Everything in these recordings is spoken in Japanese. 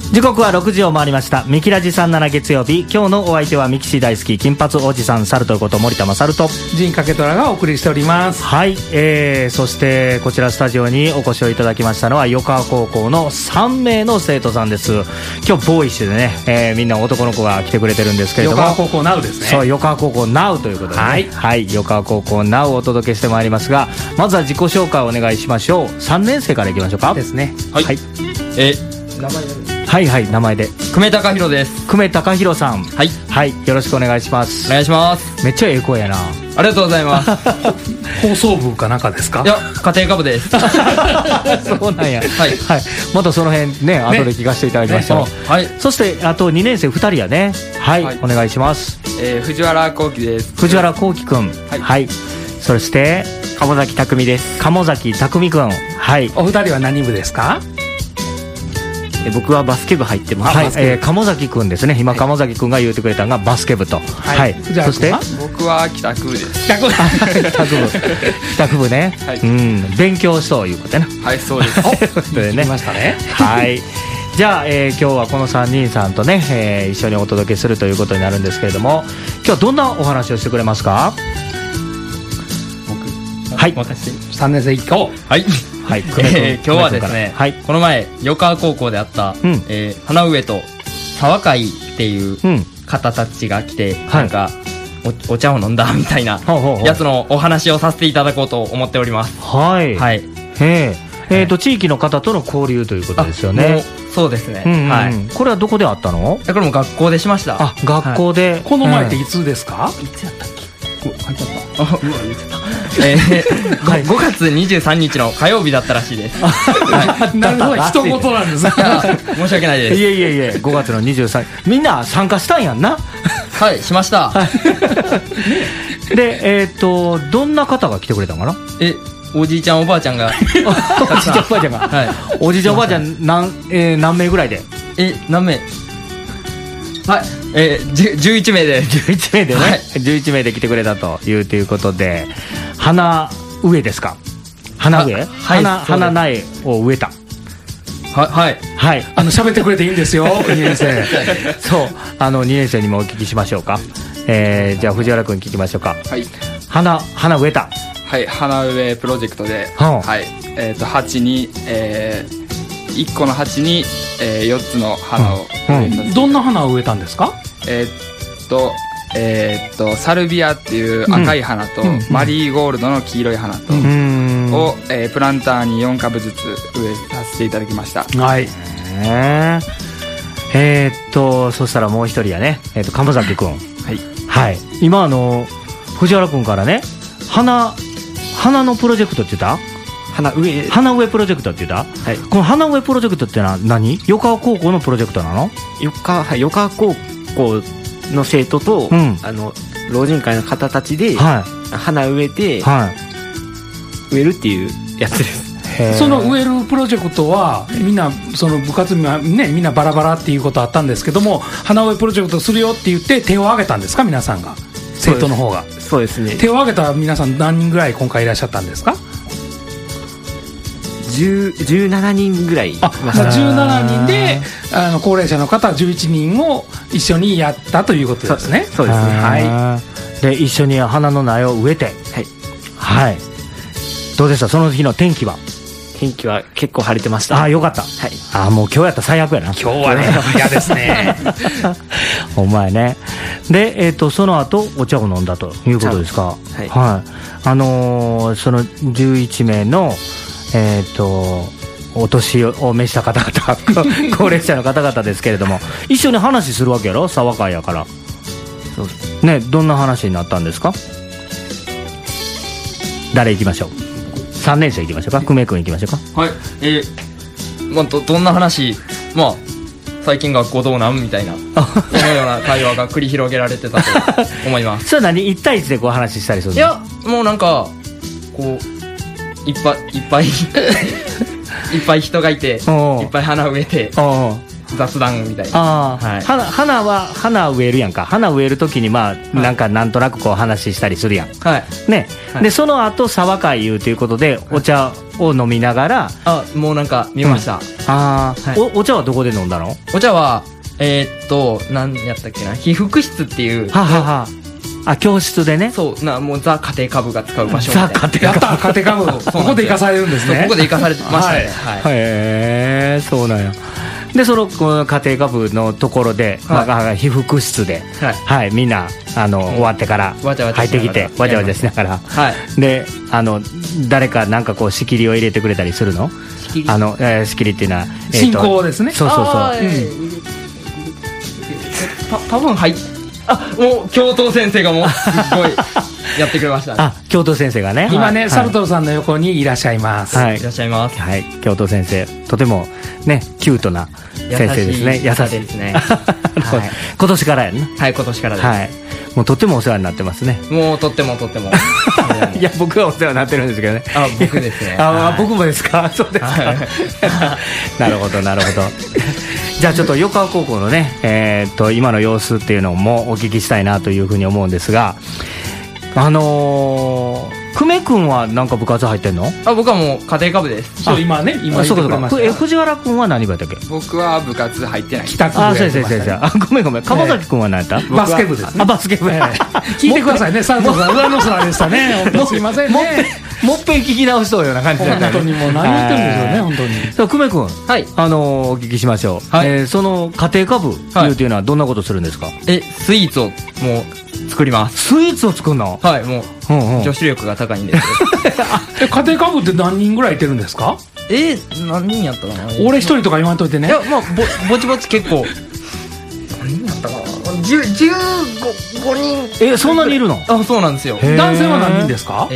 時刻は6時を回りました。ミキラジ37月曜日、今日のお相手はミキシー大好き金髪おじさんサルトこと森田勝と陣掛虎がお送りしております。 はい、そしてこちらスタジオにお越しをいただきましたのは横川高校の3名の生徒さんです。今日ボーイッシュでね、みんな男の子が来てくれてるんですけれども、 横川高校 NOW ですね。 そう、横川高校 NOW ということでね、はい、横川高校 NOW をお届けしてまいりますが、まずは自己紹介をお願いしましょう。3年生からいきましょうか。 ですね。 はい、 名前はいはい、名前で久米貴弘です。 久米貴弘さん、 はいはい、よろしくお願いします。 お願いします。 めっちゃええ声やな。 ありがとうございます放送部かなんかですか？ いや、家庭科部ですそうなんや。はい、はい、またその辺ね、後で聞かせていただきました。 はい。 そしてあと2年生2人やね。はい、はい、お願いします。 藤原幸喜です。 藤原幸喜くん、はい、はい、そして鴨崎匠です。 鴨崎匠くん、はい。 お二人は何部ですか？ 僕はバスケ部入ってます。 はい、鴨崎くんですね。今、鴨崎くんが言うてくれたのがバスケ部と。はい。そして僕は帰宅部です。 帰宅部ね。はい。うん、勉強しそういうことやな。 はい、そうです。 聞きましたね。はい。じゃあ、今日はこの3人さんとね、一緒にお届けするということになるんですけれども、今日はどんなお話をしてくれますか？僕、はい、 私3年生以降、 はい、はい、今日はですね、はい、この前横川高校であった、花上と沢会っていう方たちが来て、なんかお茶を飲んだみたいなやつのお話をさせていただこうと思っております。 はい、はい、地域の方との交流ということですよね。 そうですね、はい。 これはどこであったの？ これも学校でしました。 あ、学校で。 この前っていつですか？ いつやったっけ？書いてあった。うわ、言ってた。5月23日の火曜日だったらしいです。 なるほど、一言なんですね。 申し訳ないです。 いえ5月の23日、みんな参加したんやんな。 はい、しました。 で、どんな方が来てくれたのかな？ おじいちゃんおばあちゃんがおじいちゃんおばあちゃんが、はい、おじいちゃんおばあちゃん何名ぐらいで？ 何名？はい、11名で 11名でね、はい、11名で来てくれたということで、花植えですか？花植え、はい、花苗を植えた。 はいはい、 喋ってくれていいんですよ2年生。 そう、2年生にもお聞きしましょうか。じゃあ藤原君聞きましょうか。 はい、 花植えた。 はい、花植えプロジェクトで、はい、鉢に、1個の鉢に、4つの花を植えさせて、 どんな花を植えたんですか？ サルビアっていう赤い花と、マリーゴールドの黄色い花とを、プランターに4株ずつ植えさせていただきました。 はい。そしたらもう一人やね、鴨崎くん。はい。はい。今藤原くんからね、花のプロジェクトって言った？花植えプロジェクトって言った？はい。この花植えプロジェクトってのは何？横川高校のプロジェクトなの？ 横川高校の生徒と、老人会の方たちで、花植えて、植えるっていうやつです。 その植えるプロジェクトはみんなその部活にはね、みんなバラバラっていうことあったんですけども、花植えプロジェクトするよって言って手を挙げたんですか？皆さんが、生徒の方が。 そうですね。 手を挙げた皆さん何人ぐらい今回いらっしゃったんですか ？17人ぐらいいました。 17人で高齢者の方11人を一緒にやったということですね。 そうですね。はい。で一緒に花の苗を植えて、はいはい。どうでした？その日の天気は？ 天気は結構晴れてました。 あ、よかった。はい。もう今日やったら最悪やな。 今日はね、嫌ですね。 お前ね。でその後お茶を飲んだということですか？はい。はい。その11名のお年を召した方々高齢者の方々ですけれども、一緒に話するわけやろ、沢会やから。そうですね。どんな話になったんですか？誰行きましょう？3年生行きましょうか。久米君行きましょうか。 はい。どんな話、最近学校どうなんみたいなそのような会話が繰り広げられてたと思います。 それは何？1対1でこう話したりするの？ いや、もうなんかこういっぱいいっぱい人がいて、いっぱい花植えて、 雑談みたいな。花植えるやんか。花植えるときになんかなんとなくこう話したりするやん。ね。でその後沢会いうということでお茶を飲みながら。 もうなんか見ました。 お茶はどこで飲んだの？ お茶は何やったっけな、被服室っていう。 教室でね。 そうもうザ家庭科部が使う場所みたいな。 やった家庭科部ここで生かされるんですね。 ここで生かされてましたね。 へえ、そうなんや。でその家庭科部のところで被服室でみんな終わってから入ってきてわちゃわちゃしながら、で誰かなんかこう仕切りを入れてくれたりするの？仕切りっていうのは進行ですね。 そう多分もう教頭先生がもうすごいやってくれましたね。 教頭先生がね今ね、サルトルさんの横にいらっしゃいます。 いらっしゃいます。 教頭先生とてもねキュートな先生ですね。優しいですね。今年からやね。 今年からです。 もうとってもお世話になってますね。 もうとってもいや僕はお世話になってるんですけどね。 僕ですね。 僕もですか？そうですか。なるほどじゃあちょっと横川高校のね今の様子っていうのもお聞きしたいなというふうに思うんですが、久米君はなんか部活入ってんの？ 僕はもう家庭科部です。 そう今言ってくれました。 藤原君は何部やったっけ？ 僕は部活入ってない。 帰宅部やってましたね。 ごめん鎌崎君は何やった？ バスケ部ですね。 バスケ部。 聞いてくださいね。サンドさん上の空でしたね。すいませんね。 もっぺん聞き直しそうような感じだった。 本当にもう何言ってるんでしょうね本当に。 さあ久米君、お聞きしましょう。その家庭科部というのはどんなことするんですか？ スイーツをもう作ります。 スイーツを作るの？ もう女子力が高いんですけど。家庭科部って何人ぐらいいてるんですか？ 何人やったかな。 俺一人とか言わんといてね。 いやぼちぼち結構何人やったかな。15人。 そんなにいるの？ そうなんですよ。 男性は何人ですか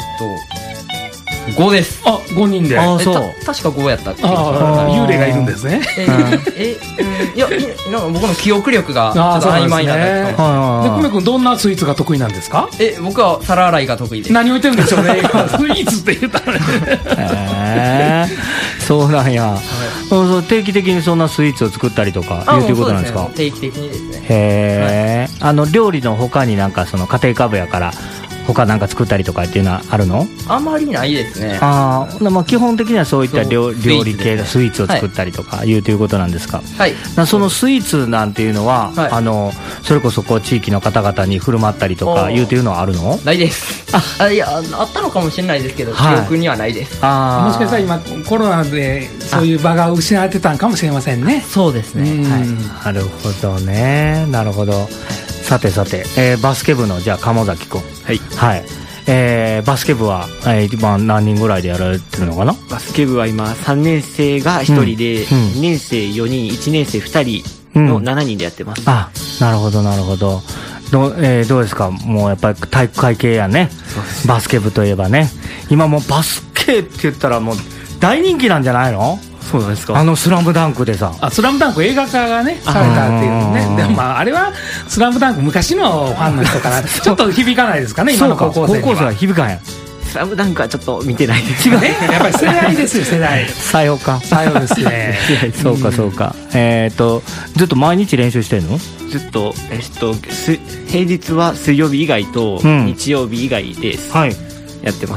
？5です。 5人で。 そう確か5やったっけ。 幽霊がいるんですね。 いやなんか僕の記憶力がちょっと曖昧なだけかも。 で久米君どんなスイーツが得意なんですか？ 僕は皿洗いが得意です。 何を言ってるんでしょうね。スイーツって言ったらね。 そうなんや。定期的にそんなスイーツを作ったりとかいうことなんですか？ 定期的にですね。 へえ。料理の他になんかその家庭科部やから他なんか作ったりとかっていうのはあるの？ あんまりないですね。 基本的にはそういった料理系のスイーツを作ったりとかいうということなんですか？そのスイーツなんていうのはそれこそこう地域の方々に振る舞ったりとかいうというのはあるの？ ないです。いやあったのかもしれないですけど記憶にはないです。 もしかしたら今コロナでそういう場が失われてたんかもしれませんね。 そうですね。 なるほどね。なるほど。さて、バスケ部のじゃあ鴨崎君。バスケ部は今何人ぐらいでやられてるのかな？ バスケ部は今3年生が1人で、2年生4人1年生2人の7人でやってます。 なるほどどうですか？もうやっぱり体育会系やね。バスケ部といえばね、今もうバスケって言ったらもう大人気なんじゃないの？ そうなんですか？ スラムダンクでさ、 スラムダンク映画化がねされたっていうね。でもあれはスラムダンク昔のファンの人からちょっと響かないですかね今の高校生には。 高校生は響かへん。 スラムダンクはちょっと見てないですね。やっぱり世代ですよ世代。 さよか。 さよですね。 そうか。ずっと毎日練習してんの？ ずっと平日は水曜日以外と日曜日以外です。やってます。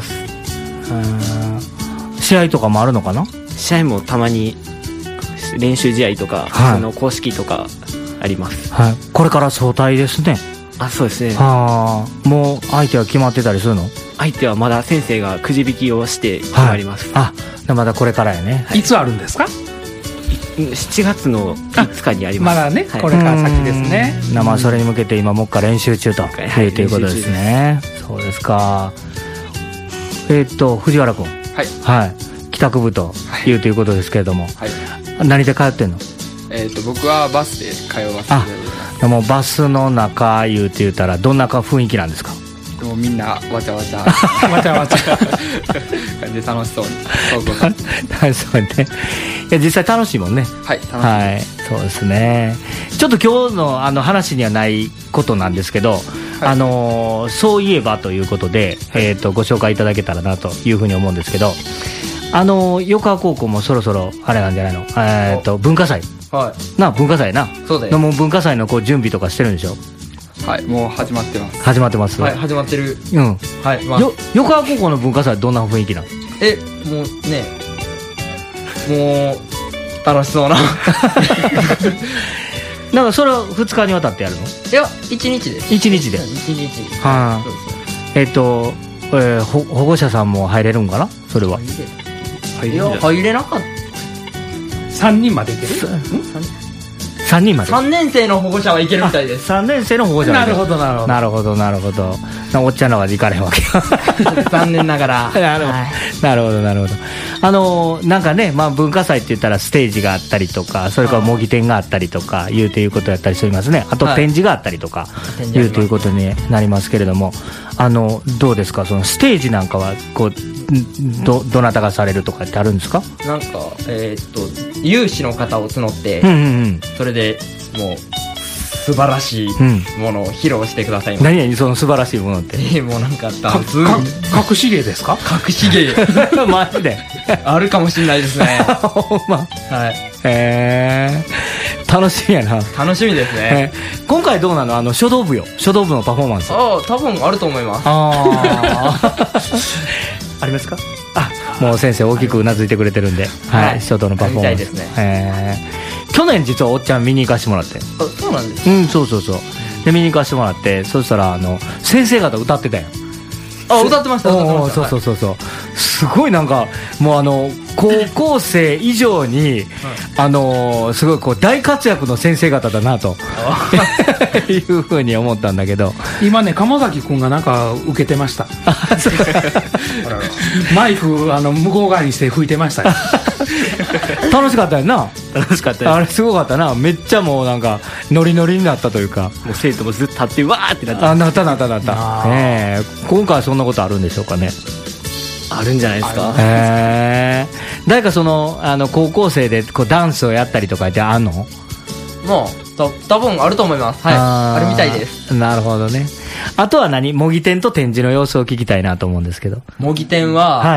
試合とかもあるのかな？ 試合もたまに練習試合とか、公式とかあります。 これから早退ですね。 そうですね。 もう相手は決まってたりするの？ 相手はまだ先生がくじ引きをして決まります。 まだこれからやね。 いつあるんですか ？7月の5日にあります。 まだね、これから先ですね。 それに向けて今もっか練習中ということですね。そうですか。藤原君、帰宅部というということですけれども、何で通ってんの？ 僕はバスで通わせていただいてます。 でもバスの中言ったらどんな雰囲気なんですか？ もうみんなわちゃわちゃわちゃわちゃ感じで楽しそうにそうね。いや実際楽しいもんね。そうですね。ちょっと今日の話にはないことなんですけど、そういえばということで、ご紹介いただけたらなというふうに思うんですけど、 横川高校もそろそろあれなんじゃないの、文化祭、 はい、 文化祭な、 そうだよ、 もう文化祭の準備とかしてるんでしょ。 はい、もう始まってます。 始まってます。 はい、始まってる。 うん。 はい、 横川高校の文化祭はどんな雰囲気なの？ もうね、もう楽しそうな。 なんかそれは2日にわたってやるの？ いや、1日です。 1日で。 1日。 はい。保護者さんも入れるんかな？それは。 いや、入れなかった。 3人までいける ？3人まで。 3年生の保護者はいけるみたいです。 3年生の保護者は。 なるほどなるほど。 なるほどなるほど。おっちゃんらは行かれへんわけ。 残念ながら。 なるほどなるほど。なんかね、文化祭って言ったらステージがあったりとか、それから模擬店があったりとかいうということやったりしていますね。あと展示があったりとかいうということになりますけれども、どうですか、そのステージなんかはこうどなたがされるとかってあるんですか？ なんか有志の方を募って、それでもう素晴らしいものを披露してください。 何々その素晴らしいものって。 もうなんかダンス隠し芸ですか？ 隠し芸マジであるかもしれないですね。 ほんま。 はい。 楽しみやな。 楽しみですね。 今回どうなの？書道部のパフォーマンス。 多分あると思います。 ありますか？もう先生大きくうなずいてくれてるんで、はい、書道のパフォーマンス。 みたいですね。 去年実はおっちゃん見に行かしてもらって。 そうなんですか？ そうで見に行かしてもらって、そしたら先生方歌ってたよ。 歌ってました。 そうすごいなんかもう高校生以上にすごいこう大活躍の先生方だなというふうに思ったんだけど、 今ね鴨崎君がなんか受けてました。マイク向こう側にして吹いてましたよ。 楽しかったよな。 楽しかったです。 あれすごかったな。めっちゃもうなんかノリノリになったというか、 もう生徒もずっと立ってわーってなって。 なった今回はそんなことあるんでしょうかね。 あるんじゃないですか。 誰か高校生でこうダンスをやったりとかってあんの？ もう多分あると思います。はい、あるみたいです。 なるほどね。あとは模擬店と展示の様子を聞きたいなと思うんですけど。 模擬店は、 はい、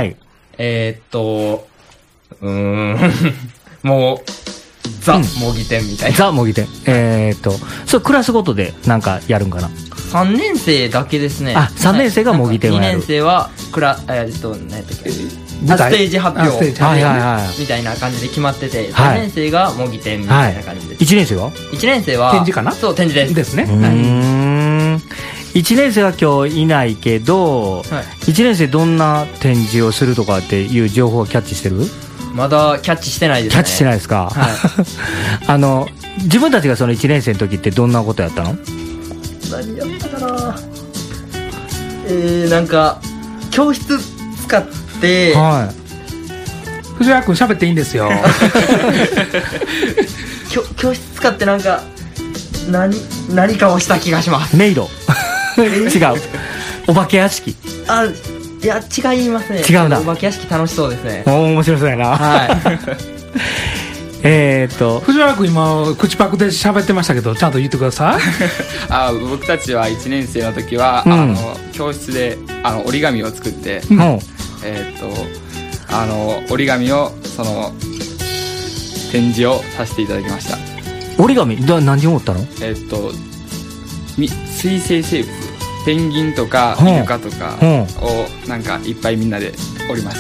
もうザ模擬店みたいな。 ザ模擬店。それクラスごとでなんかやるんかな ？3年生だけですね。 3年生が模擬店をやる。 2年生は何やったっけ、ステージ発表みたいな感じで決まってて、3年生が模擬店みたいな感じです。 1年生は 1年生は展示かな？ そう、展示ですね。 1年生は今日いないけど、1年生どんな展示をするとかっていう情報はキャッチしてる？ まだキャッチしてないですね。 キャッチしてないですか？自分たちがその1年生の時ってどんなことやったの？ 何やったかな。なんか教室使って、 藤原君喋っていいんですよ。 教室使ってなんか何かをした気がします。 迷路。違う。お化け屋敷。 いや違いますね。 違うな。 お化け屋敷楽しそうですね。 面白そうやな。 藤原君今口パクで喋ってましたけど、ちゃんと言ってください。 僕たちは1年生の時は、教室で折り紙を作って、折り紙を展示をさせていただきました。 折り紙何を折ったの？ 水生生物、ペンギンとかイルカとかをなんかいっぱいみんなで折りました。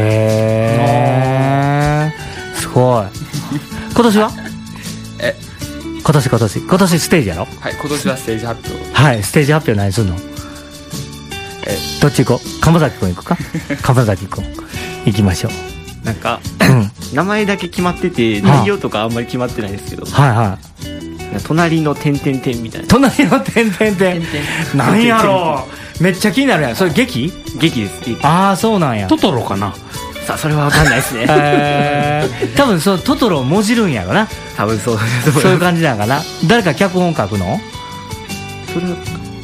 へー、すごい。今年は？今年ステージやろ？ はい、今年はステージ発表。 はい、ステージ発表何するの？どっち行こう？鴨崎くん行くか？鴨崎くん行きましょう。 なんか、名前だけ決まってて内容とかあんまり決まってないですけど、隣の点々点みたいな。 隣の点々点。何やろう。めっちゃ気になるやん。それ劇です。 そうなんや。 トトロかな。 さあそれは分かんないですね。 多分そのトトロをもじるんやろな。 多分そういう感じなんかな。誰か脚本書くの？ それは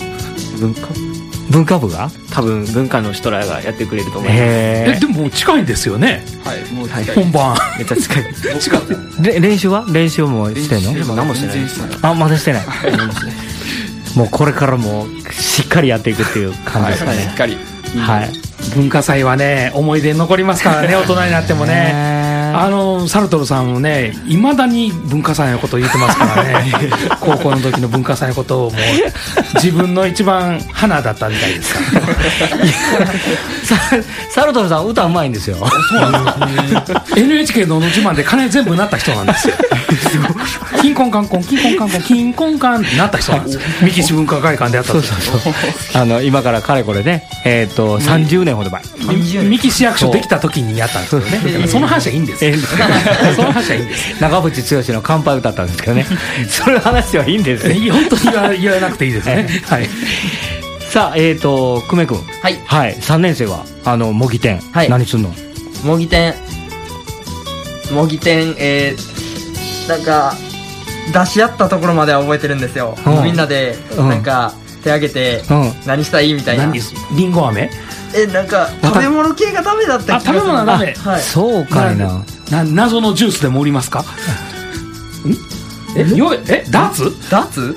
文化部が多分文化の人らがやってくれると思います。 でも近いんですよね。 はい、もう近い。 本番めっちゃ近い。 練習もしてんの？ 何もしてないです。 まだしてない。もうこれからもしっかりやっていくっていう感じですかね。 しっかり。 はい。 文化祭はね思い出に残りますからね大人になってもね。サルトルさんもねいまだに文化祭のことを言ってますからね高校の時の文化祭のことをもう自分の一番花だったみたいですからサルトルさん歌うまいんですよ。そうなんですねNHK のの自慢で金全部なった人なんですよキンコンカンコンキンコンカンコンキンコンカンってなった人なんですよ三岸文化会館でやったんですよ。今からかれこれね30年ほど前三岸役所できた時にやったんですけどね。その話はいいんですよその話はいいんです。 長渕剛の乾杯歌ったんですけどねその話はいいんですね。本当に言わなくていいですねはい。 さあ久米君はい3年生は模擬店何すんの？ 模擬店なんか出し合ったところまでは覚えてるんですよ。みんなでなんか手挙げて何したいみたいな。 リンゴ飴？ なんか食べ物系がダメだった気がする。 食べ物はダメ。 そうかいな。 謎のジュースでも売りますか？ダーツ？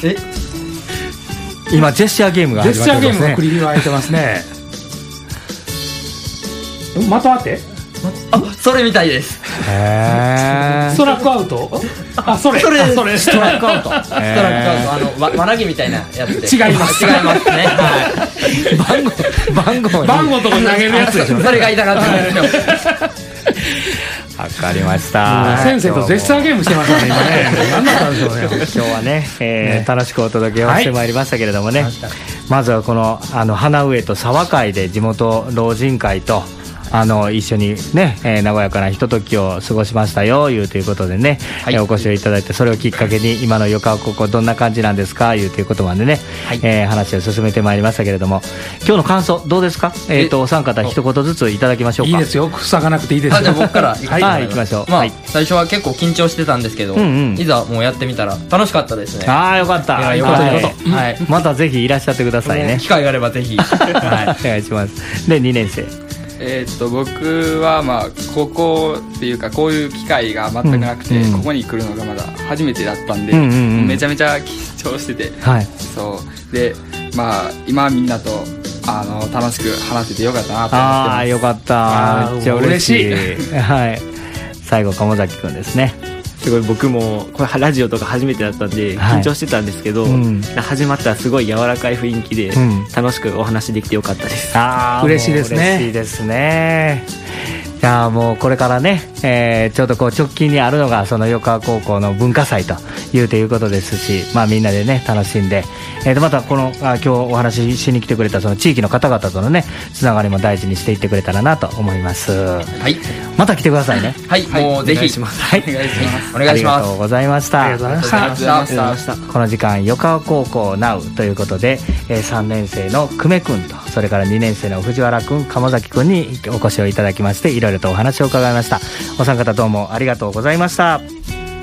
今ジェスチャーゲームが始まってますね。ジェスチャーゲームが繰り広げられてますね。的当て？ それみたいです。 ストラックアウト？それストラックアウト。 輪投げみたいなやつで。 違いますね。 番号とか投げるやつでしょ。 それが痛かったんですよ。 わかりました。 先生とジェスチャーゲームしてましたね今ね。何だったんでしょうね。 今日はね楽しくお届けをしてまいりましたけれどもね。まずはこの花上と沢会で地元老人会と一緒にね、和やかなひとときを過ごしましたよいうということでね、お越しをいただいて、それをきっかけに今の横川高校どんな感じなんですかいうということまでね、話を進めてまいりましたけれども、今日の感想どうですか？お三方一言ずついただきましょうか。 いいですよ、塞がなくていいですよ。 じゃあ僕から行きましょう。 最初は結構緊張してたんですけど、いざもうやってみたら楽しかったですね。 よかった。またぜひいらっしゃってくださいね。 機会があればぜひお願いします。で2年生僕は高校っていうかこういう機会が全くなくて、ここに来るのがまだ初めてだったんで、めちゃめちゃ緊張してて、そうで今みんなと楽しく話せてよかったなと思ってます。 よかった。めっちゃ嬉しい。最後鴨崎くんですね。 すごい僕もこれラジオとか初めてだったんで緊張してたんですけど、始まったらすごい柔らかい雰囲気で楽しくお話できてよかったです。 嬉しいですね。 嬉しいですね。じゃあもうこれからね、ちょうど直近にあるのがその横川高校の文化祭ということですし、みんなでね楽しんで、またこの今日お話ししに来てくれたその地域の方々とのねつながりも大事にしていってくれたらなと思います。また来てくださいね。 もうぜひお願いします。お願いします。 ありがとうございました。 ありがとうございました。 この時間横川高校 NOW ということで、3年生の久米くんとそれから2年生の藤原くん鴨崎くんにお越しをいただきまして、いろいろとお話を伺いました。お三方どうもありがとうございました。